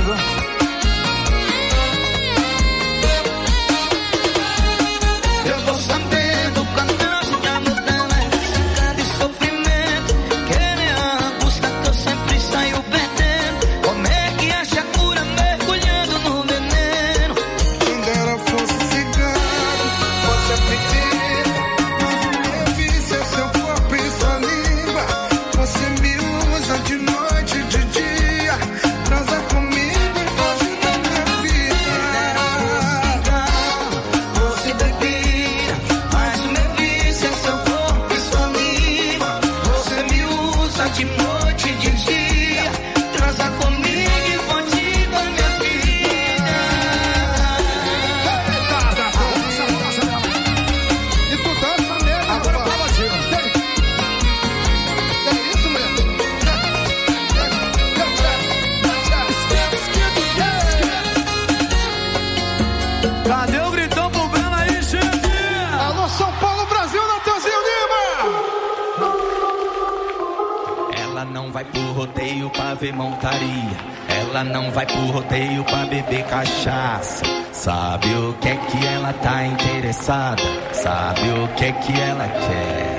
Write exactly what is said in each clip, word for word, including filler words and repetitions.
viu? Eu tô sabendo quantas minha mudança de sofrimento, querer a angústia que eu sempre saio perdendo. Como é que acha cura mergulhando no veneno? Quem dera fosse cigano, fosse aprender, mas o meu vício é seu corpo e sua língua. Você me usa de noite e de dia, transa comigo e foge da minha vida. Você bebida, mas o meu vício é seu corpo e sua língua. Você me usa de noite e de dia, transa comigo e foge da minha vida. E tu dança mesmo, agora pra você. É isso mesmo. Cadê o gritão pro Breno aí, gente? Alô, São Paulo, Brasil, Natanzinho Lima! Ela não vai pro rodeio pra ver montaria, ela não vai pro rodeio pra beber cachaça. Sabe o que é que ela tá interessada, sabe o que é que ela quer.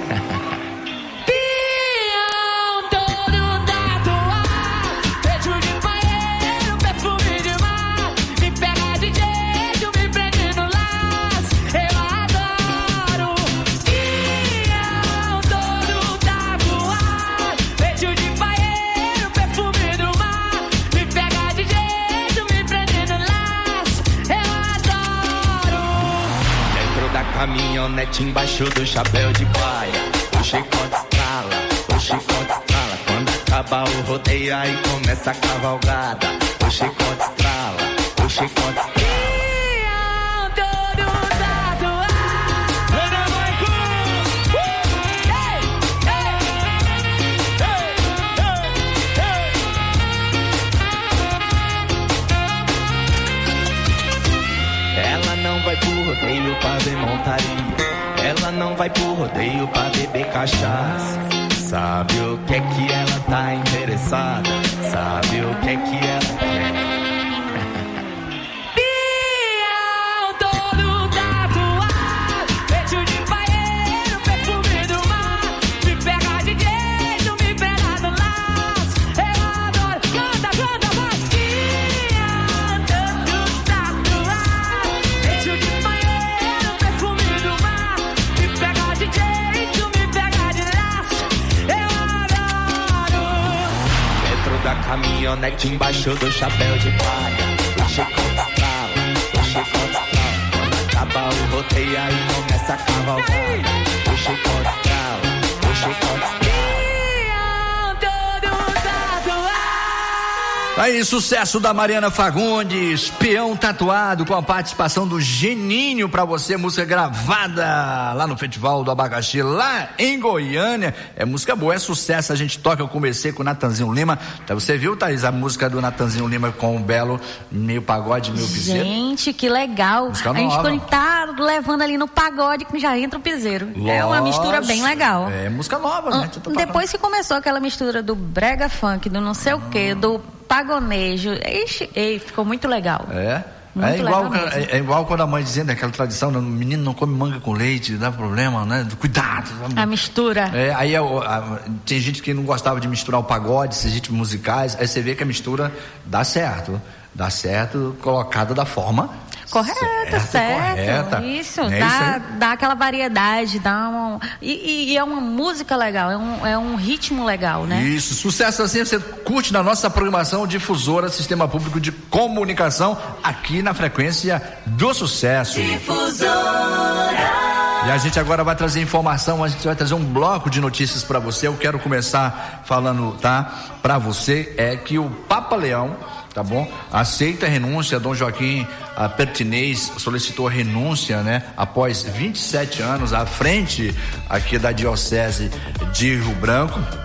Pião todo tatuado, beijo de banheiro, perfume de mar, me pega de jeito, me prende no laço, eu adoro. Pião todo tatuado, beijo de banheiro, perfume do mar, me pega de jeito, me prende no laço, eu adoro. Dentro da caminhonete, embaixo do chapéu de praia, o chicote estrala, o chicote estrala. Quando acaba o rodeio, aí começa a cavalgada. O chicote estrala, o chicote estrala. Pião todo tatuado. Ela não vai pro rodeio pra ver montaria, ela não vai pro rodeio pra beber cachaça. Sabe o que é que ela tá interessada, sabe o que é que ela quer. Pião todo tatuado, beijo de banheiro, perfume do mar, me pega de jeito, me pega no laço, eu adoro. Canta, canta, vai. Pião todo tatuado, beijo de banheiro, perfume do mar, me pega de jeito, me pega de laço, eu adoro. Dentro da caminhonete, embaixo do chapéu de palha, o chicote estrala, o chicote estrala. Quando acaba o rodeio, aí começa a cavalgada. O chicote estrala, o chicote estrala. Pião todo tatuado. Aí, sucesso da Mariana Fagundes, Peão Tatuado, com a participação do Geninho pra você, música gravada lá no Festival do Abacaxi, lá em Goiânia. É música boa, é sucesso, a gente toca, eu comecei com o Natanzinho Lima. Então, você viu, Thaís, a música do Natanzinho Lima com o Belo, meio pagode, meio piseiro? Gente, que legal. Música A gente nova. quando tá levando ali no pagode que já entra o piseiro. É uma mistura bem legal. É música nova, Ah, né? Depois que começou aquela mistura do brega funk, do não sei o que, do pagonejo, ixi, ei, ficou muito legal. É. Muito É igual, legal mesmo. é, é igual quando a mãe dizendo aquela tradição, né? O menino não come manga com leite, dá problema, né? Cuidado. A mistura. É, aí a, a, tem gente que não gostava de misturar o pagode, esses ritmos musicais, aí você vê que a mistura dá certo. Dá certo, colocada da forma Correto, certa, certo. correta. Isso, É dá, isso aí. dá aquela variedade, dá um. E, e é uma música legal, é um, é um ritmo legal, né? Isso, sucesso assim você curte na nossa programação difusora Sistema Público de Comunicação, aqui na frequência do sucesso. Difusora. E a gente agora vai trazer informação, a gente vai trazer um bloco de notícias para você. Eu quero começar falando, tá? Para você é que o Papa Leão, tá bom? Aceita a renúncia. Dom Joaquim a Pertinez solicitou a renúncia, né? Após vinte e sete anos à frente aqui da Diocese de Rio Branco.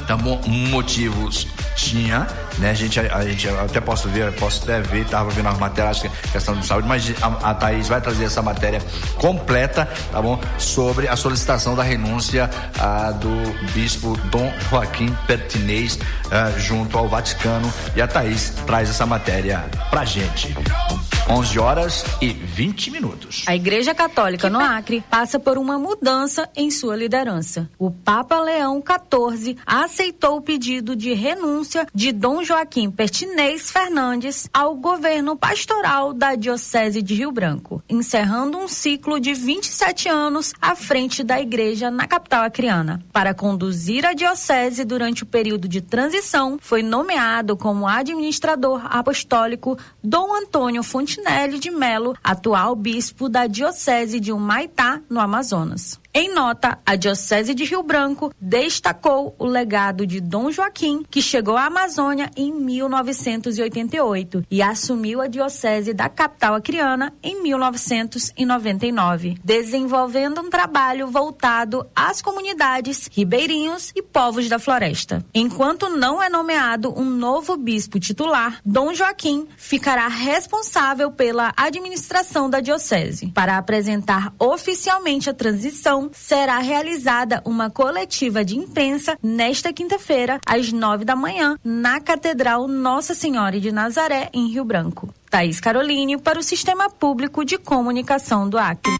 Então, motivos tinha, né? A gente, a, a gente até posso ver, posso até ver, estava vendo as matérias, questão de saúde, mas a, a Thaís vai trazer essa matéria completa, tá bom? Sobre a solicitação da renúncia a, do bispo Dom Joaquim Pertinez a, junto ao Vaticano, e a Thaís traz essa matéria pra gente. onze horas e vinte minutos. A Igreja Católica no Acre passa por uma mudança em sua liderança. O Papa Leão quatorze aceitou o pedido de renúncia de Dom Joaquim Pertinez Fernandes ao governo pastoral da Diocese de Rio Branco, encerrando um ciclo de vinte e sete anos à frente da Igreja na capital acreana. Para conduzir a Diocese durante o período de transição, foi nomeado como administrador apostólico Dom Antônio Fontinelli de Melo, atual bispo da Diocese de Humaitá, no Amazonas. Em nota, a Diocese de Rio Branco destacou o legado de Dom Joaquim, que chegou à Amazônia em mil novecentos e oitenta e oito e assumiu a Diocese da capital acreana em mil novecentos e noventa e nove, desenvolvendo um trabalho voltado às comunidades, ribeirinhos e povos da floresta. Enquanto não é nomeado um novo bispo titular, Dom Joaquim ficará responsável pela administração da Diocese. Para apresentar oficialmente a transição, será realizada uma coletiva de imprensa nesta quinta-feira, às nove da manhã, na Catedral Nossa Senhora de Nazaré, em Rio Branco. Thaís Caroline, para o Sistema Público de Comunicação do Acre.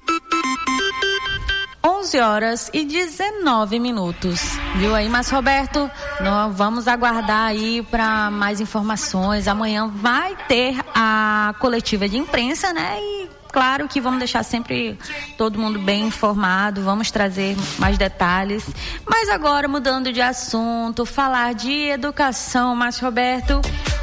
onze horas e dezenove minutos. Viu aí, Márcio Roberto? Nós vamos aguardar aí para mais informações. Amanhã vai ter a coletiva de imprensa, né? E claro que vamos deixar sempre todo mundo bem informado, vamos trazer mais detalhes. Mas agora, mudando de assunto, falar de educação, Márcio Roberto.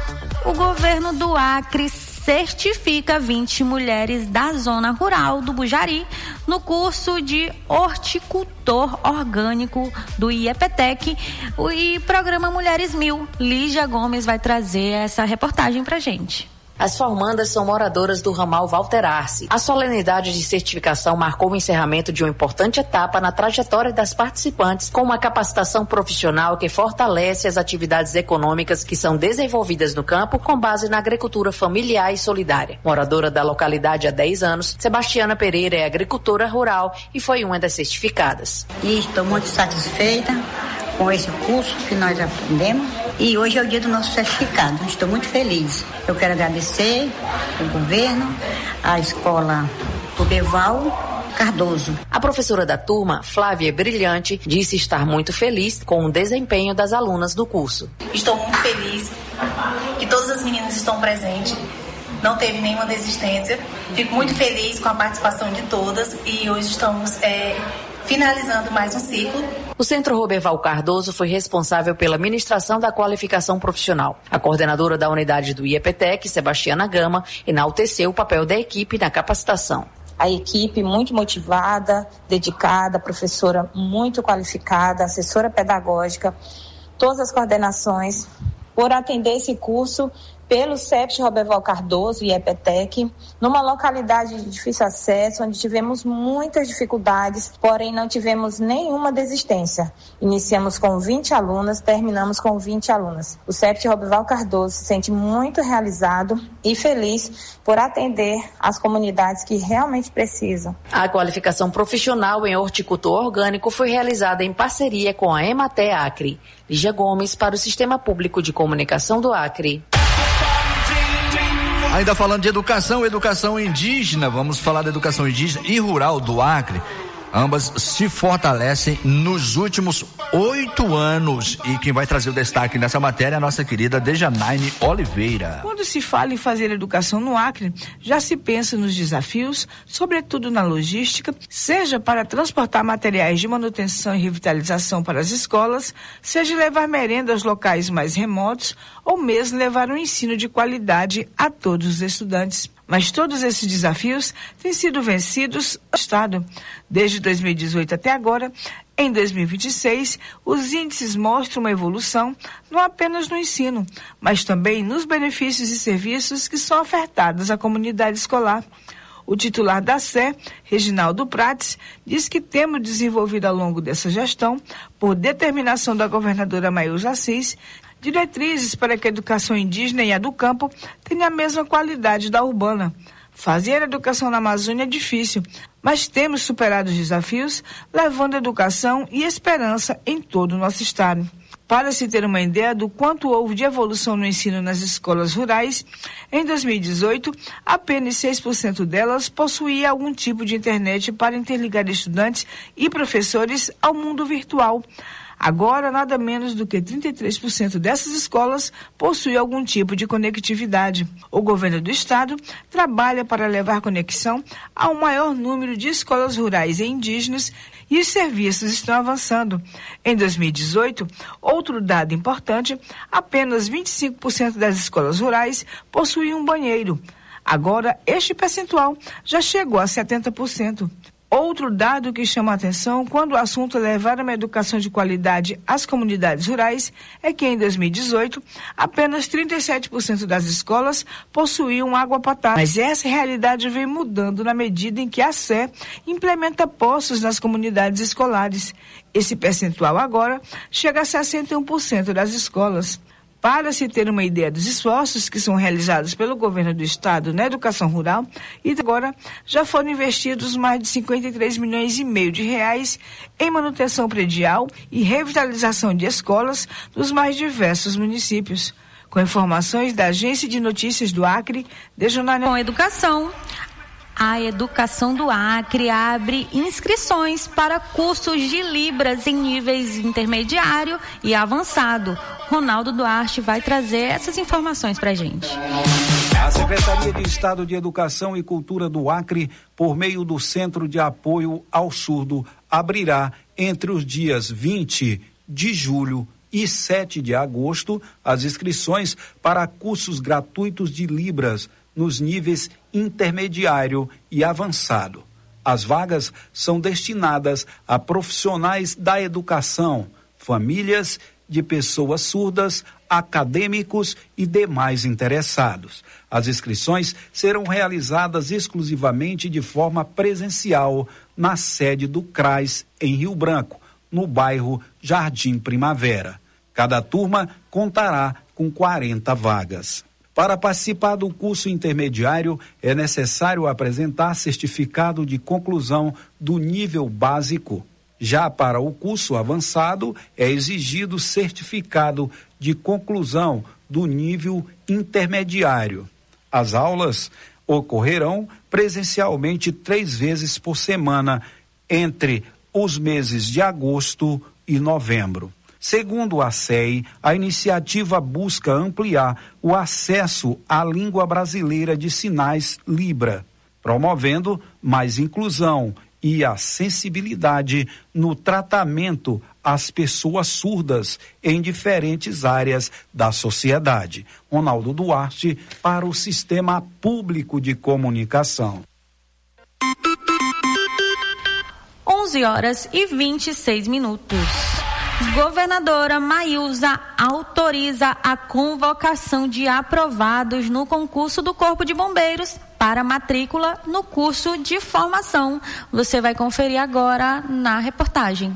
O governo do Acre certifica vinte mulheres da zona rural do Bujari no curso de horticultor orgânico do IEPTEC e programa Mulheres Mil. Lígia Gomes vai trazer essa reportagem pra gente. As formandas são moradoras do ramal Walter Arce. A solenidade de certificação marcou o encerramento de uma importante etapa na trajetória das participantes, com uma capacitação profissional que fortalece as atividades econômicas que são desenvolvidas no campo com base na agricultura familiar e solidária. Moradora da localidade há dez anos, Sebastiana Pereira é agricultora rural e foi uma das certificadas. E estou muito satisfeita com esse curso que nós aprendemos. E hoje é o dia do nosso certificado. Estou muito feliz. Eu quero agradecer o governo, a escola Ruberval Cardoso. A professora da turma, Flávia Brilhante, disse estar muito feliz com o desempenho das alunas do curso. Estou muito feliz que todas as meninas estão presentes. Não teve nenhuma desistência. Fico muito feliz com a participação de todas e hoje estamos é, finalizando mais um ciclo. O Centro Roberval Cardoso foi responsável pela ministração da qualificação profissional. A coordenadora da unidade do IEPTEC, Sebastiana Gama, enalteceu o papel da equipe na capacitação. A equipe muito motivada, dedicada, professora muito qualificada, assessora pedagógica, todas as coordenações por atender esse curso pelo CEPS Roberval Cardoso e IEPTEC, numa localidade de difícil acesso, onde tivemos muitas dificuldades, porém não tivemos nenhuma desistência. Iniciamos com vinte alunas, terminamos com vinte alunas. O CEPS Roberval Cardoso se sente muito realizado e feliz por atender as comunidades que realmente precisam. A qualificação profissional em horticultor orgânico foi realizada em parceria com a Emater Acre. Lígia Gomes, para o Sistema Público de Comunicação do Acre. Ainda falando de educação, educação indígena, vamos falar da educação indígena e rural do Acre. Ambas se fortalecem nos últimos oito anos. E quem vai trazer o destaque nessa matéria é a nossa querida Dejanaine Oliveira. Quando se fala em fazer educação no Acre, já se pensa nos desafios, sobretudo na logística, seja para transportar materiais de manutenção e revitalização para as escolas, seja levar merenda aos locais mais remotos, ou mesmo levar um ensino de qualidade a todos os estudantes. Mas todos esses desafios têm sido vencidos no Estado. Desde dois mil e dezoito até agora, em dois mil e vinte e seis, os índices mostram uma evolução não apenas no ensino, mas também nos benefícios e serviços que são ofertados à comunidade escolar. O titular da S E, Reginaldo Prates, diz que temos desenvolvido ao longo dessa gestão, por determinação da governadora Maísa Assis, diretrizes para que a educação indígena e a do campo tenha a mesma qualidade da urbana. Fazer educação na Amazônia é difícil, mas temos superado os desafios, levando educação e esperança em todo o nosso estado. Para se ter uma ideia do quanto houve de evolução no ensino nas escolas rurais, em dois mil e dezoito, apenas seis por cento delas possuía algum tipo de internet para interligar estudantes e professores ao mundo virtual. Agora, nada menos do que trinta e três por cento dessas escolas possuem algum tipo de conectividade. O governo do estado trabalha para levar conexão ao maior número de escolas rurais e indígenas e os serviços estão avançando. Em dois mil e dezoito, outro dado importante, apenas vinte e cinco por cento das escolas rurais possuíam um banheiro. Agora, este percentual já chegou a setenta por cento. Outro dado que chama a atenção quando o assunto é levar uma educação de qualidade às comunidades rurais é que em dois mil e dezoito apenas trinta e sete por cento das escolas possuíam água potável. Mas essa realidade vem mudando na medida em que a S E implementa poços nas comunidades escolares. Esse percentual agora chega a sessenta e um por cento das escolas. Para se ter uma ideia dos esforços que são realizados pelo governo do estado na educação rural, e agora já foram investidos mais de cinquenta e três milhões e meio de reais em manutenção predial e revitalização de escolas dos mais diversos municípios. Com informações da Agência de Notícias do Acre, de Jornal... Com educação, a Educação do Acre abre inscrições para cursos de Libras em níveis intermediário e avançado. Ronaldo Duarte vai trazer essas informações para a gente. A Secretaria de Estado de Educação e Cultura do Acre, por meio do Centro de Apoio ao Surdo, abrirá entre os dias vinte de julho e sete de agosto as inscrições para cursos gratuitos de Libras nos níveis intermediário e avançado. As vagas são destinadas a profissionais da educação, famílias de pessoas surdas, acadêmicos e demais interessados. As inscrições serão realizadas exclusivamente de forma presencial na sede do C R A S em Rio Branco, no bairro Jardim Primavera. Cada turma contará com quarenta vagas. Para participar do curso intermediário, é necessário apresentar certificado de conclusão do nível básico. Já para o curso avançado, é exigido certificado de conclusão do nível intermediário. As aulas ocorrerão presencialmente três vezes por semana, entre os meses de agosto e novembro. Segundo a S E I, a iniciativa busca ampliar o acesso à língua brasileira de sinais Libra, promovendo mais inclusão e a sensibilidade no tratamento às pessoas surdas em diferentes áreas da sociedade. Ronaldo Duarte, para o Sistema Público de Comunicação. onze horas e vinte e seis minutos. Governadora Maísa autoriza a convocação de aprovados no concurso do Corpo de Bombeiros para matrícula no curso de formação. Você vai conferir agora na reportagem.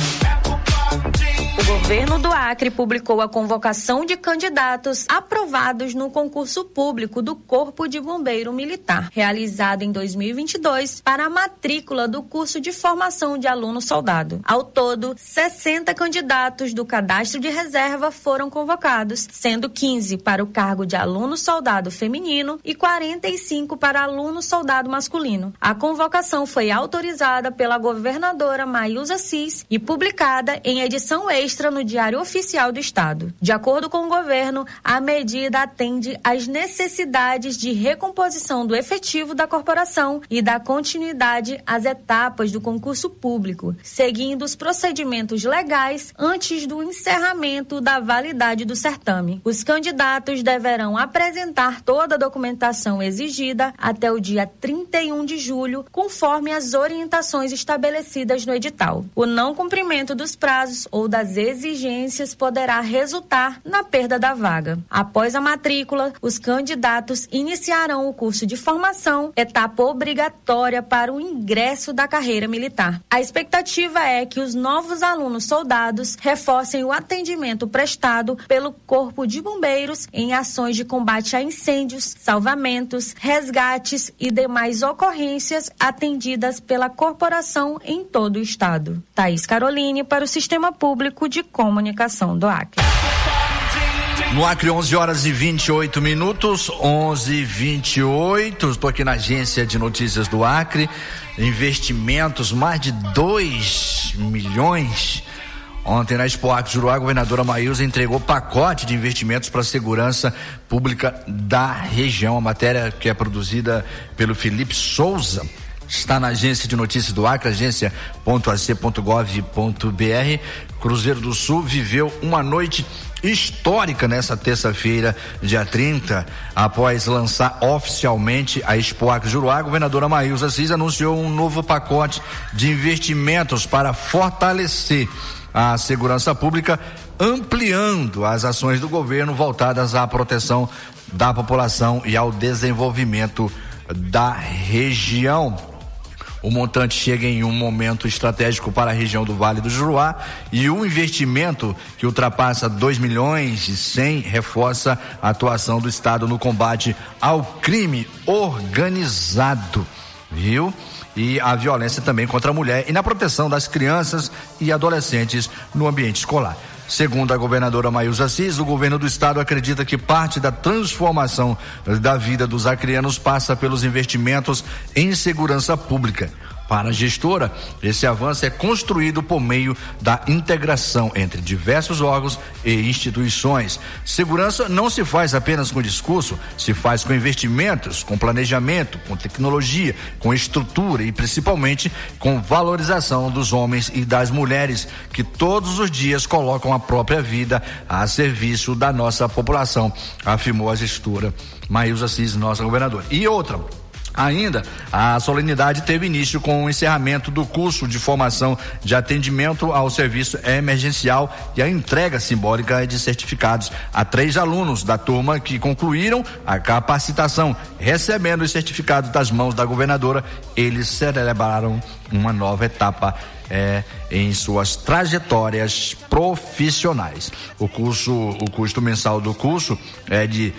O governo do Acre publicou a convocação de candidatos aprovados no concurso público do Corpo de Bombeiro Militar, realizado em dois mil e vinte e dois, para a matrícula do curso de formação de aluno-soldado. Ao todo, sessenta candidatos do cadastro de reserva foram convocados, sendo quinze para o cargo de aluno-soldado feminino e quarenta e cinco para aluno-soldado masculino. A convocação foi autorizada pela governadora Maísa Assis e publicada em edição extra no Diário Oficial do Estado. De acordo com o governo, a medida atende às necessidades de recomposição do efetivo da corporação e da continuidade às etapas do concurso público, seguindo os procedimentos legais antes do encerramento da validade do certame. Os candidatos deverão apresentar toda a documentação exigida até o dia trinta e um de julho, conforme as orientações estabelecidas no edital. O não cumprimento dos prazos ou das exigências poderá resultar na perda da vaga. Após a matrícula, os candidatos iniciarão o curso de formação, etapa obrigatória para o ingresso da carreira militar. A expectativa é que os novos alunos soldados reforcem o atendimento prestado pelo Corpo de Bombeiros em ações de combate a incêndios, salvamentos, resgates e demais ocorrências atendidas pela corporação em todo o estado. Thaís Caroline para o Sistema Público de Comunicação do Acre. No Acre, onze horas e vinte e oito minutos, onze e vinte e oito. Estou aqui na agência de notícias do Acre. Investimentos, mais de dois milhões. Ontem na Expo Acre Juruá, a governadora Maísa entregou pacote de investimentos para a segurança pública da região. A matéria que é produzida pelo Felipe Souza está na agência de notícias do Acre, agência ponto a c ponto gov ponto b r. Cruzeiro do Sul viveu uma noite histórica nessa terça-feira, dia trinta, após lançar oficialmente a Expo Acre Juruá. A governadora Maísa Assis anunciou um novo pacote de investimentos para fortalecer a segurança pública, ampliando as ações do governo voltadas à proteção da população e ao desenvolvimento da região. O montante chega em um momento estratégico para a região do Vale do Juruá e o investimento, que ultrapassa dois milhões e cem, reforça a atuação do Estado no combate ao crime organizado, viu? E a violência também contra a mulher e na proteção das crianças e adolescentes no ambiente escolar. Segundo a governadora Maísa Assis, o governo do estado acredita que parte da transformação da vida dos acreanos passa pelos investimentos em segurança pública. Para a gestora, esse avanço é construído por meio da integração entre diversos órgãos e instituições. Segurança não se faz apenas com discurso, se faz com investimentos, com planejamento, com tecnologia, com estrutura e principalmente com valorização dos homens e das mulheres que todos os dias colocam a própria vida a serviço da nossa população, afirmou a gestora Maísa Assis, nossa governadora. E outra, ainda, a solenidade teve início com o encerramento do curso de formação de atendimento ao serviço emergencial e a entrega simbólica de certificados a três alunos da turma que concluíram a capacitação. Recebendo os certificados das mãos da governadora, eles celebraram uma nova etapa É, em suas trajetórias profissionais. O curso, o custo mensal do curso é de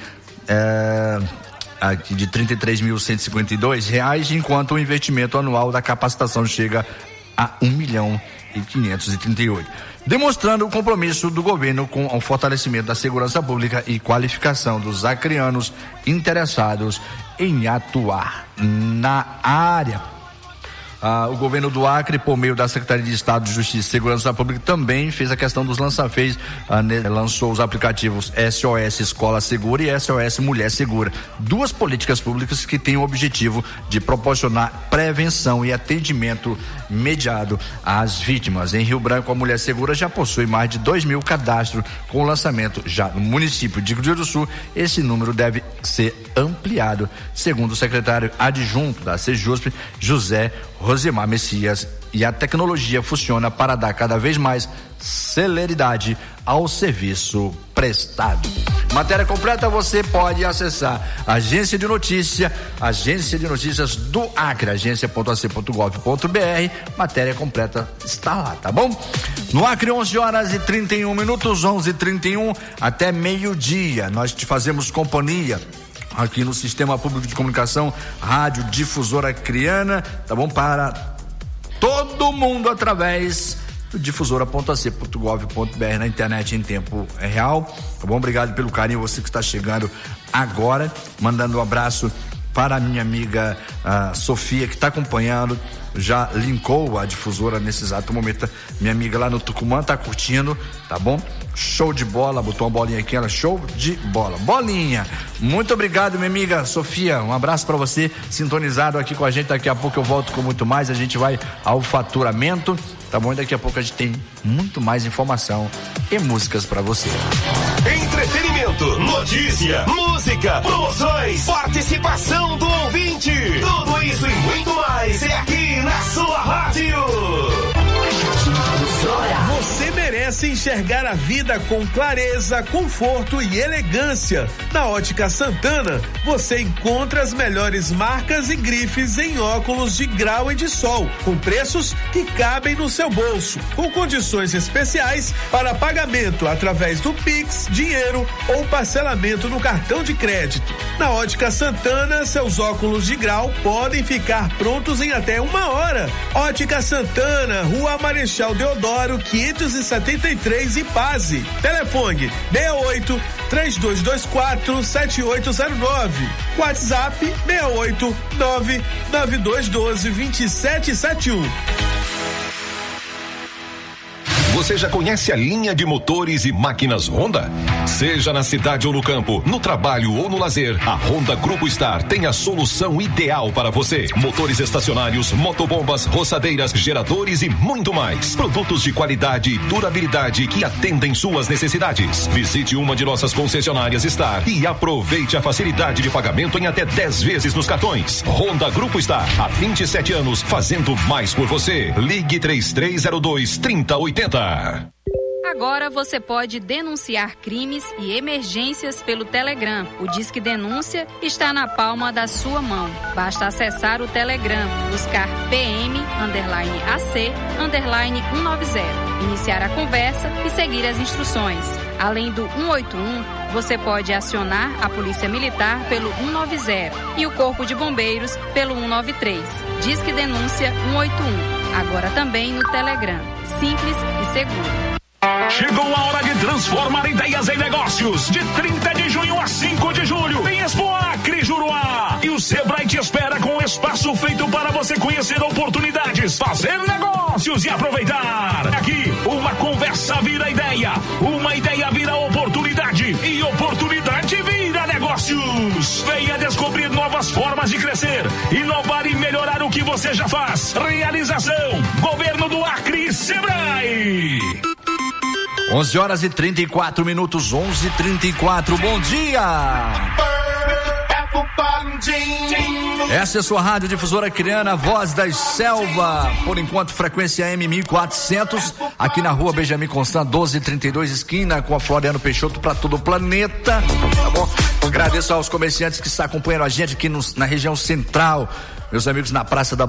é, de trinta e três mil cento e cinquenta e dois reais, enquanto o investimento anual da capacitação chega a um milhão e quinhentos e trinta e oito. Demonstrando o compromisso do governo com o fortalecimento da segurança pública e qualificação dos acreanos interessados em atuar na área. Ah, o governo do Acre, por meio da Secretaria de Estado de Justiça e Segurança Pública, também fez a questão dos lança-fez, ah, né, lançou os aplicativos S O S Escola Segura e S O S Mulher Segura, duas políticas públicas que têm o objetivo de proporcionar prevenção e atendimento imediato às vítimas. Em Rio Branco, a Mulher Segura já possui mais de dois mil cadastros com o lançamento já no município de Cruzeiro do Sul. Esse número deve ser ampliado, segundo o secretário adjunto da Sejusp, José Rosemar Messias, e a tecnologia funciona para dar cada vez mais celeridade ao serviço prestado. Matéria completa você pode acessar a agência de notícia, agência de notícias do Acre, agência ponto a c ponto gov ponto b r. Matéria completa está lá, tá bom? No Acre, onze horas e trinta e um minutos, onze e trinta e um, até meio-dia. Nós te fazemos companhia aqui no Sistema Público de Comunicação, Rádio Difusora Acreana, tá bom? Para todo mundo através do difusora ponto a c ponto gov ponto b r na internet em tempo real, tá bom? Obrigado pelo carinho, você que está chegando agora, mandando um abraço para a minha amiga uh, Sofia, que está acompanhando, já linkou a difusora nesse exato momento. Minha amiga lá no Tucumã tá curtindo, tá bom? Show de bola, botou uma bolinha aqui, ela, show de bola, bolinha. Muito obrigado, minha amiga Sofia, um abraço para você, sintonizado aqui com a gente. Daqui a pouco eu volto com muito mais, a gente vai ao faturamento, tá bom? E daqui a pouco a gente tem muito mais informação e músicas para você. Entretenimento, notícia, música, promoções, participação do ouvinte, tudo isso e muito mais é aqui na sua rádio. Você merece você enxergar a vida com clareza, conforto e elegância. Na Ótica Santana, você encontra as melhores marcas e grifes em óculos de grau e de sol, com preços que cabem no seu bolso, com condições especiais para pagamento através do Pix, dinheiro ou parcelamento no cartão de crédito. Na Ótica Santana, seus óculos de grau podem ficar prontos em até uma hora. Ótica Santana, Rua Marechal Deodoro, quinhentos e setenta e três, Ipase. Telefone seis oito, três dois dois quatro, sete oito zero nove. WhatsApp seis oito, nove nove dois um dois, dois sete sete um. Você já conhece a linha de motores e máquinas Honda? Seja na cidade ou no campo, no trabalho ou no lazer, a Honda Grupo Star tem a solução ideal para você. Motores estacionários, motobombas, roçadeiras, geradores e muito mais. Produtos de qualidade e durabilidade que atendem suas necessidades. Visite uma de nossas concessionárias Star e aproveite a facilidade de pagamento em até dez vezes nos cartões. Honda Grupo Star, há vinte e sete anos, fazendo mais por você. Ligue três três zero dois, trinta oitenta. Agora você pode denunciar crimes e emergências pelo Telegram. O Disque Denúncia está na palma da sua mão. Basta acessar o Telegram, buscar P M, underline A C, underline cento e noventa, iniciar a conversa e seguir as instruções. Além do cento e oitenta e um, você pode acionar a Polícia Militar pelo cento e noventa e o Corpo de Bombeiros pelo cento e noventa e três. Disque Denúncia cento e oitenta e um. Agora também no Telegram. Simples e seguro. Chegou a hora de transformar ideias em negócios. De trinta de junho a cinco de julho, tem Expo Acre Juruá. E o Sebrae te espera com um espaço feito para você conhecer oportunidades, fazer negócios e aproveitar. Aqui, uma conversa vira ideia, uma ideia vira oportunidade e oportunidade vira negócios. Venha descobrir novas formas de crescer, inovar e melhorar o que você já faz. Realização: Governo do Acre e Sebrae. onze horas e trinta e quatro minutos, onze e trinta e quatro. Bom dia! Essa é a sua rádio difusora criana, Voz das Selva. Por enquanto, frequência M mil e quatrocentos, aqui na rua Benjamin Constant, doze e trinta e dois, esquina com a Floriano Peixoto, para todo o planeta. Tá bom? Agradeço aos comerciantes que estão acompanhando a gente aqui no, na região central. Meus amigos na Praça da